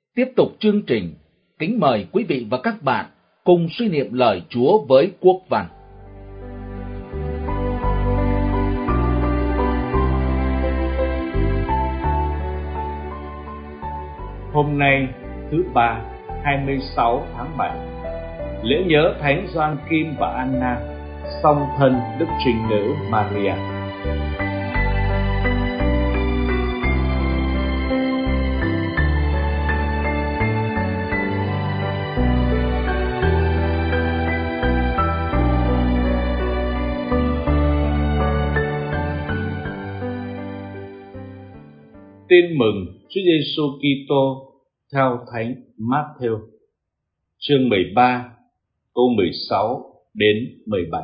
Tiếp tục chương trình, kính mời quý vị và các bạn cùng suy niệm lời Chúa với Quốc Văn. Hôm nay, thứ Ba, 26 tháng 7, lễ nhớ Thánh Gioan Kim và Anna, song thân Đức Trinh Nữ Maria. Tin mừng Chúa Giêsu Kitô theo Thánh Mát-thêu, chương 13, câu 16 đến 17.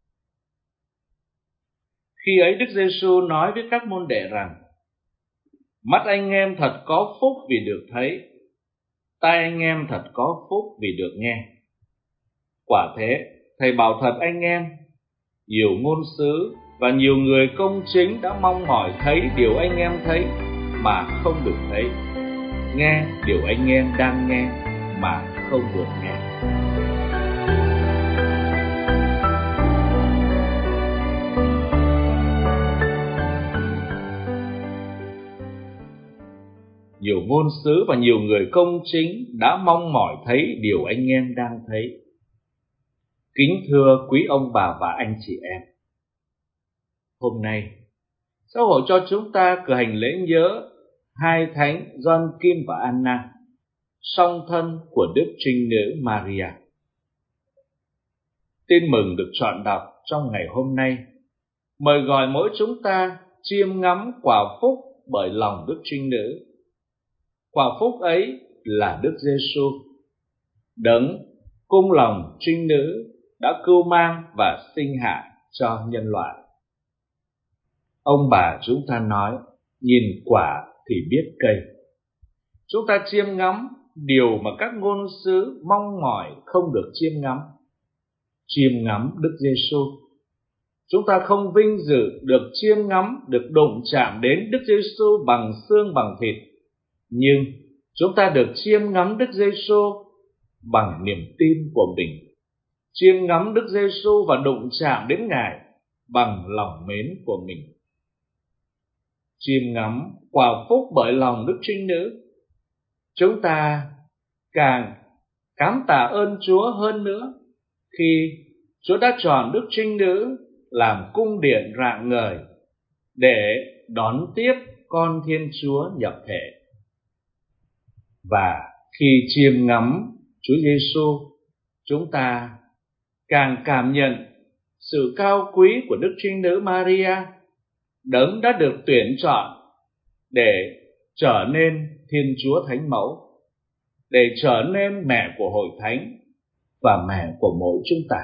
Khi ấy Đức Giêsu nói với các môn đệ rằng: mắt anh em thật có phúc vì được thấy, tai anh em thật có phúc vì được nghe. Quả thế, Thầy bảo thật anh em, nhiều ngôn sứ và nhiều người công chính đã mong mỏi thấy điều anh em thấy mà không được thấy, nghe điều anh em đang nghe mà không được nghe. Nhiều ngôn sứ và nhiều người công chính đã mong mỏi thấy điều anh em đang thấy. Kính thưa quý ông bà và anh chị em, hôm nay Giáo hội cho chúng ta cử hành lễ nhớ hai thánh Gioan Kim và Anna, song thân của Đức Trinh Nữ Maria. Tin mừng được chọn đọc trong ngày hôm nay mời gọi mỗi chúng ta chiêm ngắm quả phúc bởi lòng Đức Trinh Nữ. Quả phúc ấy là Đức Giêsu, đấng cung lòng Trinh Nữ đã cưu mang và sinh hạ cho nhân loại. Ông bà chúng ta nói, nhìn quả thì biết cây. Chúng ta chiêm ngắm điều mà các ngôn sứ mong mỏi không được chiêm ngắm. Chiêm ngắm Đức Giêsu. Chúng ta không vinh dự được chiêm ngắm, được đụng chạm đến Đức Giêsu bằng xương bằng thịt, nhưng chúng ta được chiêm ngắm Đức Giêsu bằng niềm tin của mình. Chiêm ngắm Đức Giêsu và đụng chạm đến Ngài bằng lòng mến của mình. Chiêm ngắm quả phúc bởi lòng Đức Trinh Nữ, chúng ta càng cảm tạ ơn Chúa hơn nữa khi Chúa đã chọn Đức Trinh Nữ làm cung điện rạng ngời để đón tiếp con Thiên Chúa nhập thể. Và khi chiêm ngắm Chúa Giêsu, chúng ta càng cảm nhận sự cao quý của Đức Trinh Nữ Maria, đấng đã được tuyển chọn để trở nên Thiên Chúa Thánh Mẫu, để trở nên mẹ của Hội Thánh và mẹ của mỗi chúng ta.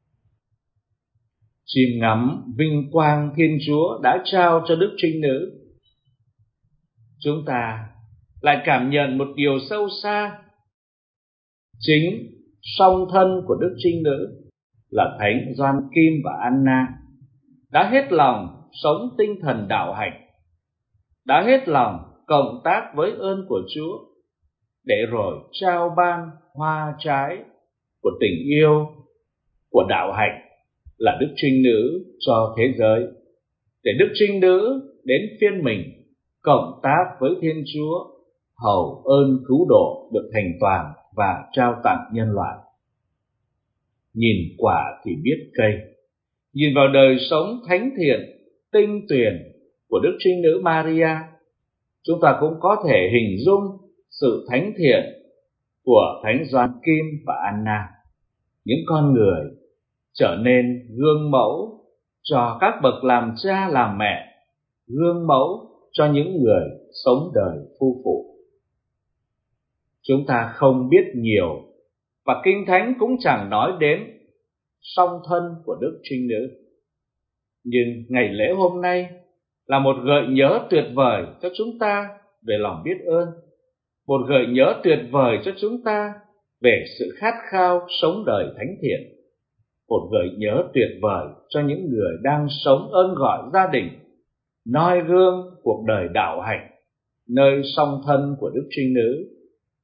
Chiêm ngắm vinh quang Thiên Chúa đã trao cho Đức Trinh Nữ, chúng ta lại cảm nhận một điều sâu xa. Chính song thân của Đức Trinh Nữ là Thánh Gioan Kim và Anna đã hết lòng sống tinh thần đạo hạnh, đã hết lòng cộng tác với ơn của Chúa, để rồi trao ban hoa trái của tình yêu, của đạo hạnh là Đức Trinh Nữ cho thế giới, để Đức Trinh Nữ đến phiên mình cộng tác với Thiên Chúa, hầu ơn cứu độ được thành toàn và trao tặng nhân loại. Nhìn quả thì biết cây. Nhìn vào đời sống thánh thiện, tinh tuyền của Đức Trinh Nữ Maria, chúng ta cũng có thể hình dung sự thánh thiện của Thánh Gioan Kim và Anna, những con người trở nên gương mẫu cho các bậc làm cha làm mẹ, gương mẫu cho những người sống đời phu phụ. Chúng ta không biết nhiều, và Kinh Thánh cũng chẳng nói đến song thân của Đức Trinh Nữ. Nhưng ngày lễ hôm nay là một gợi nhớ tuyệt vời cho chúng ta về lòng biết ơn, một gợi nhớ tuyệt vời cho chúng ta về sự khát khao sống đời thánh thiện, một gợi nhớ tuyệt vời cho những người đang sống ơn gọi gia đình, noi gương cuộc đời đạo hạnh nơi song thân của Đức Trinh Nữ,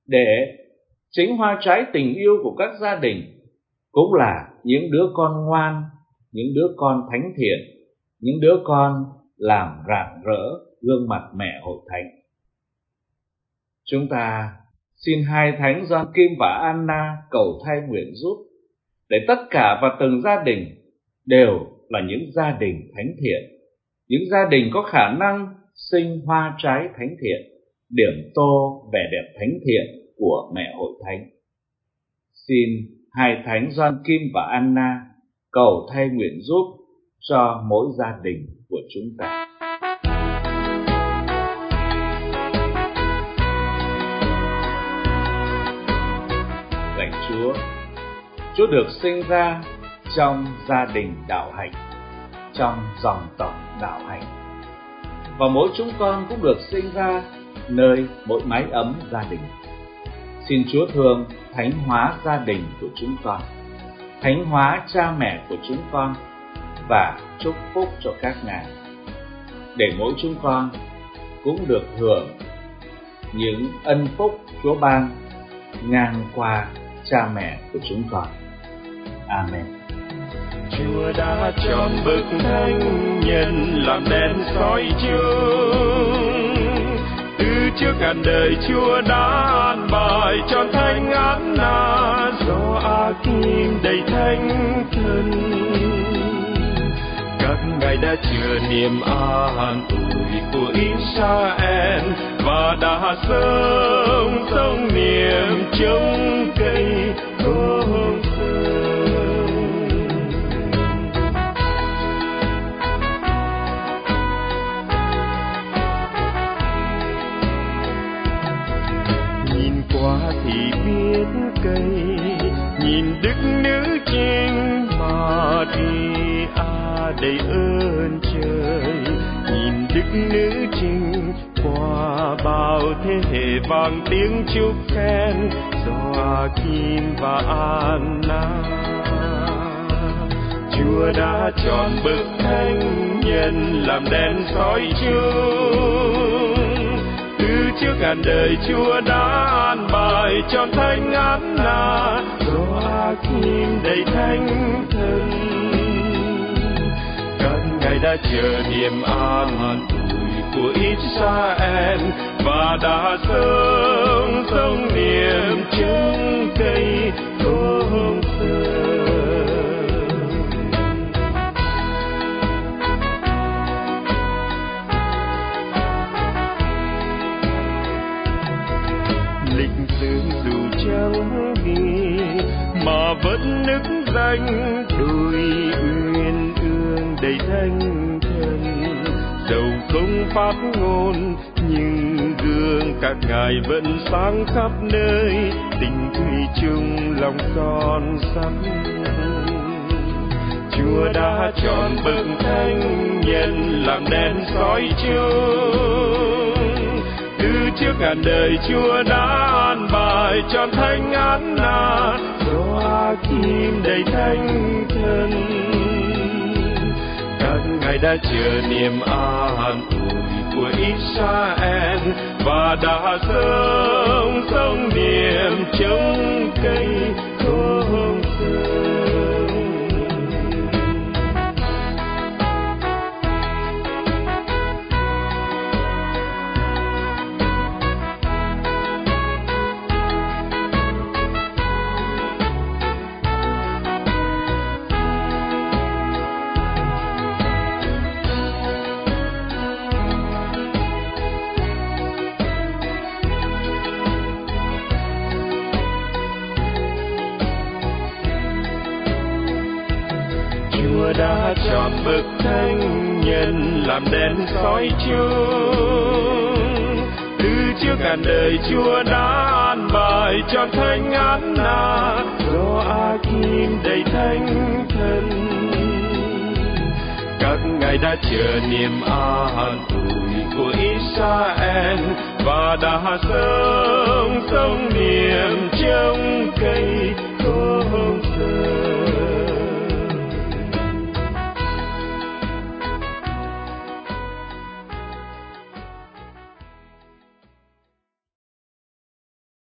để chính hoa trái tình yêu của các gia đình cũng là những đứa con ngoan, những đứa con thánh thiện, những đứa con làm rạng rỡ gương mặt mẹ hội thánh. Chúng ta xin hai thánh Gioan Kim và Anna cầu thay nguyện giúp để tất cả và từng gia đình đều là những gia đình thánh thiện, những gia đình có khả năng sinh hoa trái thánh thiện, điểm tô vẻ đẹp thánh thiện của mẹ hội thánh. Xin hai thánh Gioan Kim và Anna cầu thay nguyện giúp cho mỗi gia đình của chúng ta. Lạy Chúa, Chúa được sinh ra trong gia đình đạo hạnh, trong dòng tộc đạo hạnh, và mỗi chúng con cũng được sinh ra nơi mỗi mái ấm gia đình. Xin Chúa thương thánh hóa gia đình của chúng con, thánh hóa cha mẹ của chúng con, và chúc phúc cho các ngài, để mỗi chúng con cũng được hưởng những ân phúc Chúa ban ngang qua cha mẹ của chúng con. Amen. Chúa đã chọn bậc thánh nhân làm đèn soi chúng. Từ trước ngàn đời Chúa đã an bài chọn thánh Anna, do A-kim đầy thánh thần. Các ngài đã chừa niềm an ủi của Israel và đã sống niềm trông cây không thì biết cây, nhìn đức nữ trinh Maria đầy ơn trời, nhìn đức nữ trinh qua bao thế hệ vang tiếng chúc khen do A-kim và Anna. Chúa đã chọn bậc thánh nhân làm đèn soi chúng. Từ trước ngàn đời Chúa đã an bài chọn thánh Anna, do A-kim đầy thánh thần. Các ngài đã chờ niềm an ủi của Israel và đã sống niềm trông cây không sờn. Lịch sử dù chẳng ghi mà vẫn nức danh đôi uyên ương đầy thánh thần. Dầu không phát ngôn nhưng gương các ngài vẫn sáng khắp nơi, tình thủy chung lòng son sắt. Chúa đã chọn bậc thánh nhân làm đèn soi chúng. Từ trước ngàn đời Chúa đã an bài chọn thánh Anna, do A-kim đầy thánh thần. Các ngài đã chờ niềm an ủi của Israel và đã sống niềm trông cây không sờn. Chúa đã chọn bậc thánh nhân làm đèn soi chúng. Từ trước ngàn đời Chúa đã an bài chọn thánh Anna, do A-kim đầy thánh thần. Các ngài đã chờ niềm an ủi của Israel và đã sống niềm trông cây